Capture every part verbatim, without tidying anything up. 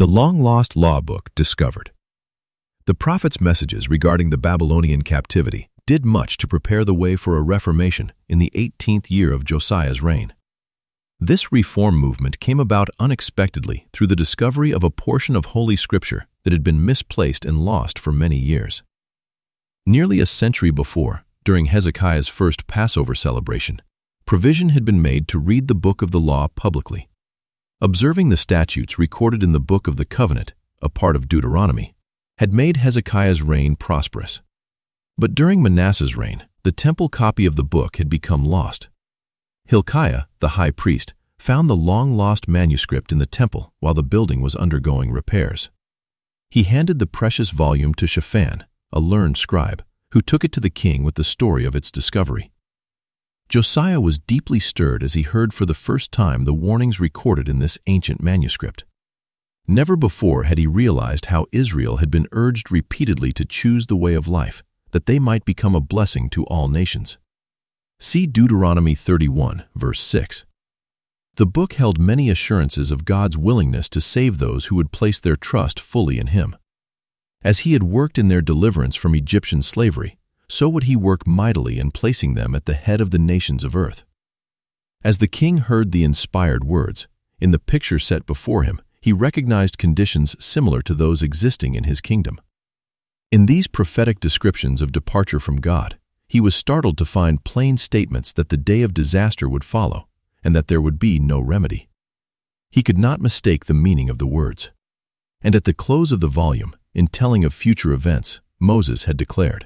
The long-lost law book discovered. The prophet's messages regarding the Babylonian captivity did much to prepare the way for a reformation in the eighteenth year of Josiah's reign. This reform movement came about unexpectedly through the discovery of a portion of Holy Scripture that had been misplaced and lost for many years. Nearly a century before, during Hezekiah's first Passover celebration, provision had been made to read the book of the law publicly. Observing the statutes recorded in the Book of the Covenant, a part of Deuteronomy, had made Hezekiah's reign prosperous. But during Manasseh's reign, the temple copy of the book had become lost. Hilkiah, the high priest, found the long-lost manuscript in the temple while the building was undergoing repairs. He handed the precious volume to Shaphan, a learned scribe, who took it to the king with the story of its discovery. Josiah was deeply stirred as he heard for the first time the warnings recorded in this ancient manuscript. Never before had he realized how Israel had been urged repeatedly to choose the way of life, that they might become a blessing to all nations. See Deuteronomy thirty-one, verse six. The book held many assurances of God's willingness to save those who would place their trust fully in Him. As He had worked in their deliverance from Egyptian slavery, so would He work mightily in placing them at the head of the nations of earth. As the king heard the inspired words, in the picture set before him, he recognized conditions similar to those existing in his kingdom. In these prophetic descriptions of departure from God, he was startled to find plain statements that the day of disaster would follow, and that there would be no remedy. He could not mistake the meaning of the words. And at the close of the volume, in telling of future events, Moses had declared,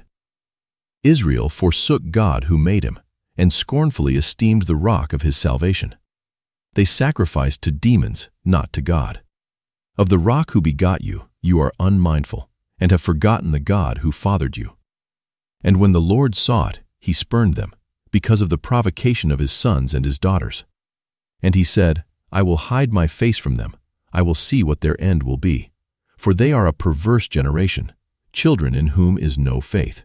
Israel forsook God who made him, and scornfully esteemed the rock of his salvation. They sacrificed to demons, not to God. Of the rock who begot you, you are unmindful, and have forgotten the God who fathered you. And when the Lord saw it, He spurned them, because of the provocation of His sons and His daughters. And He said, I will hide my face from them, I will see what their end will be. For they are a perverse generation, children in whom is no faith.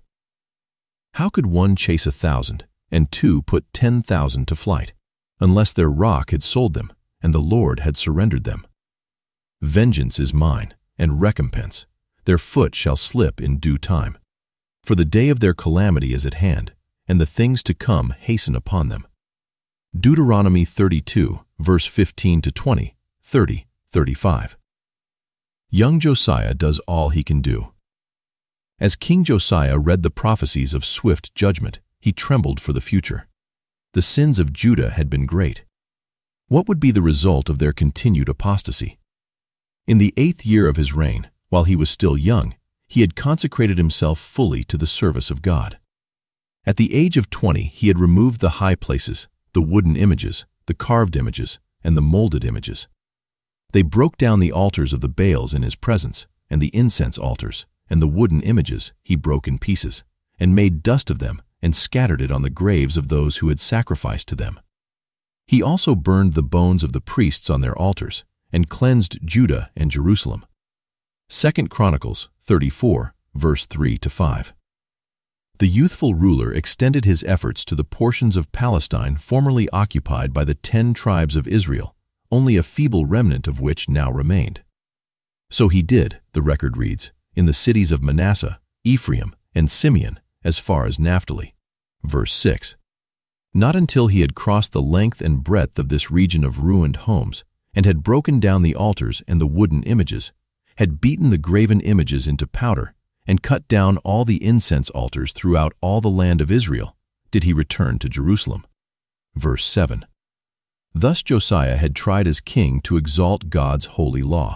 How could one chase a thousand, and two put ten thousand to flight, unless their rock had sold them, and the Lord had surrendered them? Vengeance is mine, and recompense. Their foot shall slip in due time. For the day of their calamity is at hand, and the things to come hasten upon them. Deuteronomy thirty-two, verse fifteen to twenty, thirty, thirty-five. Young Josiah does all he can do. As King Josiah read the prophecies of swift judgment, he trembled for the future. The sins of Judah had been great. What would be the result of their continued apostasy? In the eighth year of his reign, while he was still young, he had consecrated himself fully to the service of God. At the age of twenty, he had removed the high places, the wooden images, the carved images, and the molded images. They broke down the altars of the Baals in his presence, and the incense altars, and the wooden images he broke in pieces, and made dust of them, and scattered it on the graves of those who had sacrificed to them. He also burned the bones of the priests on their altars, and cleansed Judah and Jerusalem. Second Chronicles thirty-four, verse three to five. The youthful ruler extended his efforts to the portions of Palestine formerly occupied by the ten tribes of Israel, only a feeble remnant of which now remained. So he did, the record reads, in the cities of Manasseh, Ephraim, and Simeon, as far as Naphtali. Verse six. Not until he had crossed the length and breadth of this region of ruined homes, and had broken down the altars and the wooden images, had beaten the graven images into powder, and cut down all the incense altars throughout all the land of Israel, did he return to Jerusalem. Verse seven. Thus Josiah had tried as king to exalt God's holy law.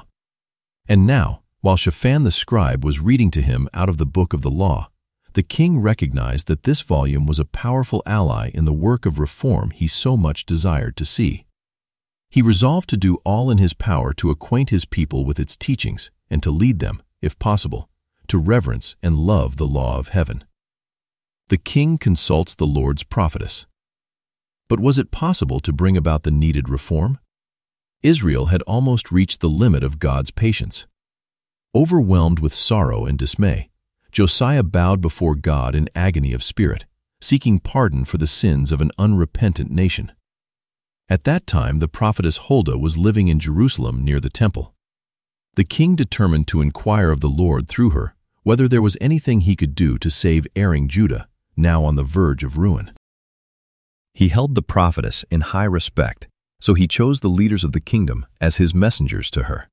And now, while Shaphan the scribe was reading to him out of the book of the law, the king recognized that this volume was a powerful ally in the work of reform he so much desired to see. He resolved to do all in his power to acquaint his people with its teachings and to lead them, if possible, to reverence and love the law of heaven. The king consults the Lord's prophetess. But was it possible to bring about the needed reform? Israel had almost reached the limit of God's patience. Overwhelmed with sorrow and dismay, Josiah bowed before God in agony of spirit, seeking pardon for the sins of an unrepentant nation. At that time the prophetess Huldah was living in Jerusalem near the temple. The king determined to inquire of the Lord through her whether there was anything he could do to save erring Judah, now on the verge of ruin. He held the prophetess in high respect, so he chose the leaders of the kingdom as his messengers to her.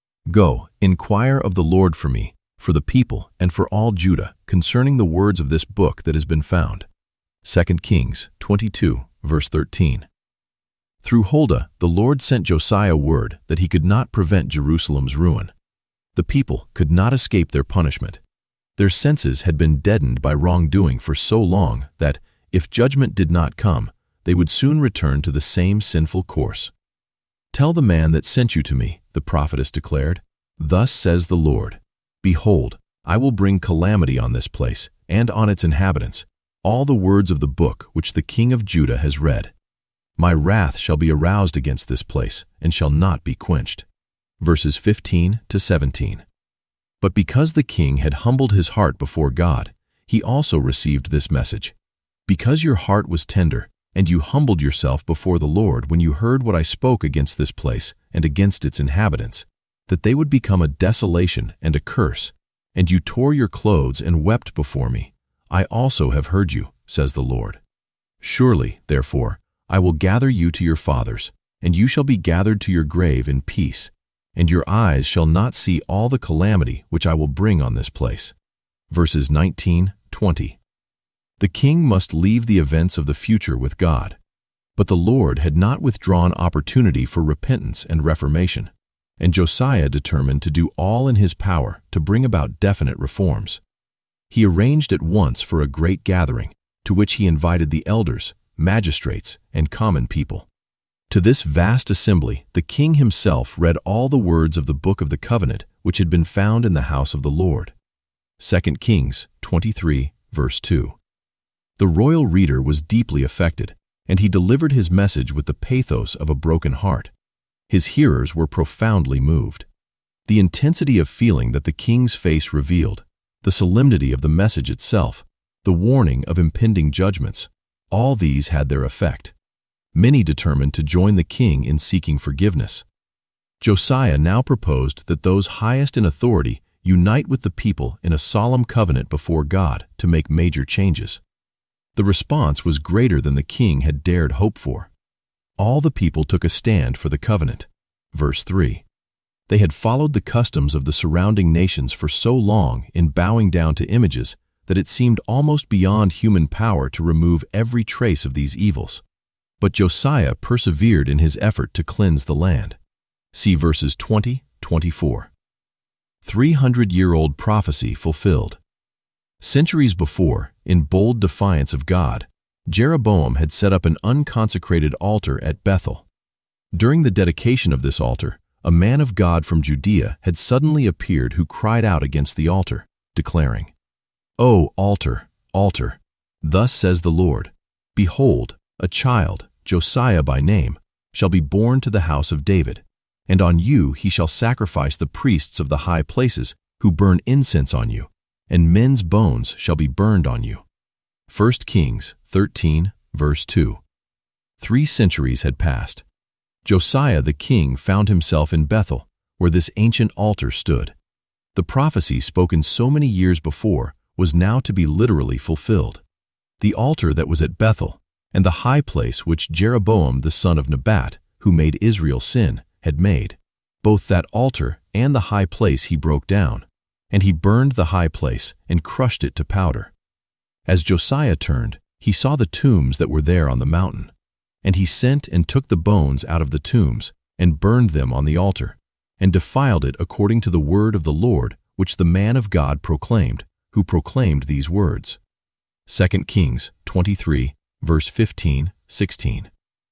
Go, inquire of the Lord for me, for the people, and for all Judah, concerning the words of this book that has been found. Second Kings twenty-two, verse thirteen. Through Huldah, the Lord sent Josiah word that he could not prevent Jerusalem's ruin. The people could not escape their punishment. Their senses had been deadened by wrongdoing for so long that, if judgment did not come, they would soon return to the same sinful course. Tell the man that sent you to me, the prophetess declared, Thus says the Lord, Behold, I will bring calamity on this place and on its inhabitants, all the words of the book which the king of Judah has read. My wrath shall be aroused against this place and shall not be quenched. Verses fifteen to seventeen. But because the king had humbled his heart before God, he also received this message. Because your heart was tender, and you humbled yourself before the Lord when you heard what I spoke against this place and against its inhabitants, that they would become a desolation and a curse, and you tore your clothes and wept before me, I also have heard you, says the Lord. Surely, therefore, I will gather you to your fathers, and you shall be gathered to your grave in peace, and your eyes shall not see all the calamity which I will bring on this place. Verses nineteen, twenty. The king must leave the events of the future with God. But the Lord had not withdrawn opportunity for repentance and reformation, and Josiah determined to do all in his power to bring about definite reforms. He arranged at once for a great gathering, to which he invited the elders, magistrates, and common people. To this vast assembly the king himself read all the words of the book of the covenant which had been found in the house of the Lord. Second Kings twenty-three, verse two. The royal reader was deeply affected, and he delivered his message with the pathos of a broken heart. His hearers were profoundly moved. The intensity of feeling that the king's face revealed, the solemnity of the message itself, the warning of impending judgments, all these had their effect. Many determined to join the king in seeking forgiveness. Josiah now proposed that those highest in authority unite with the people in a solemn covenant before God to make major changes. The response was greater than the king had dared hope for. All the people took a stand for the covenant. Verse three. They had followed the customs of the surrounding nations for so long in bowing down to images that it seemed almost beyond human power to remove every trace of these evils. But Josiah persevered in his effort to cleanse the land. See verses twenty to twenty-four. three hundred year old prophecy fulfilled. Centuries before, in bold defiance of God, Jeroboam had set up an unconsecrated altar at Bethel. During the dedication of this altar, a man of God from Judea had suddenly appeared who cried out against the altar, declaring, O altar, altar, thus says the Lord, Behold, a child, Josiah by name, shall be born to the house of David, and on you he shall sacrifice the priests of the high places who burn incense on you, and men's bones shall be burned on you. First Kings thirteen, verse two. Three centuries had passed. Josiah the king found himself in Bethel, where this ancient altar stood. The prophecy spoken so many years before was now to be literally fulfilled. The altar that was at Bethel, and the high place which Jeroboam the son of Nebat, who made Israel sin, had made, both that altar and the high place he broke down, and he burned the high place and crushed it to powder. As Josiah turned, he saw the tombs that were there on the mountain, and he sent and took the bones out of the tombs, and burned them on the altar, and defiled it according to the word of the Lord which the man of God proclaimed, who proclaimed these words. Second Kings twenty-three, verse fifteen to sixteen.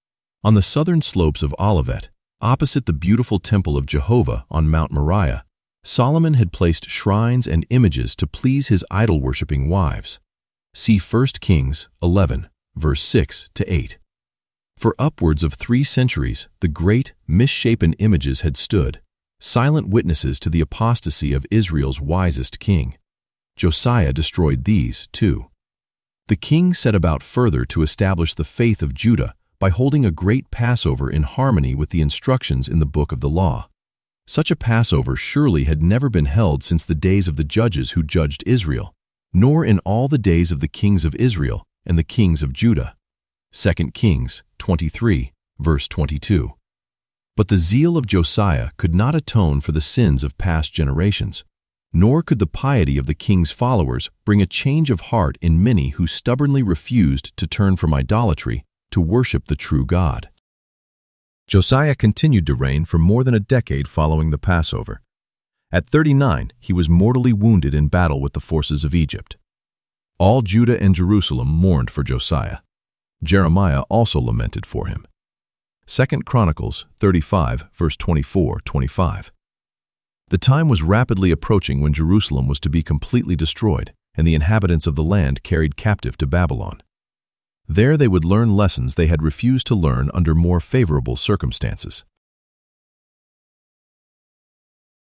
On the southern slopes of Olivet, opposite the beautiful temple of Jehovah on Mount Moriah, Solomon had placed shrines and images to please his idol-worshipping wives. See First Kings eleven, verse six to eight. For upwards of three centuries, the great, misshapen images had stood, silent witnesses to the apostasy of Israel's wisest king. Josiah destroyed these, too. The king set about further to establish the faith of Judah by holding a great Passover in harmony with the instructions in the book of the law. Such a Passover surely had never been held since the days of the judges who judged Israel, nor in all the days of the kings of Israel and the kings of Judah. Second Kings twenty-three, verse twenty-two. But the zeal of Josiah could not atone for the sins of past generations, nor could the piety of the king's followers bring a change of heart in many who stubbornly refused to turn from idolatry to worship the true God. Josiah continued to reign for more than a decade following the Passover. At thirty-nine, he was mortally wounded in battle with the forces of Egypt. All Judah and Jerusalem mourned for Josiah. Jeremiah also lamented for him. Second Chronicles thirty-five, verse twenty-four to twenty-five. The time was rapidly approaching when Jerusalem was to be completely destroyed and the inhabitants of the land carried captive to Babylon. There they would learn lessons they had refused to learn under more favorable circumstances.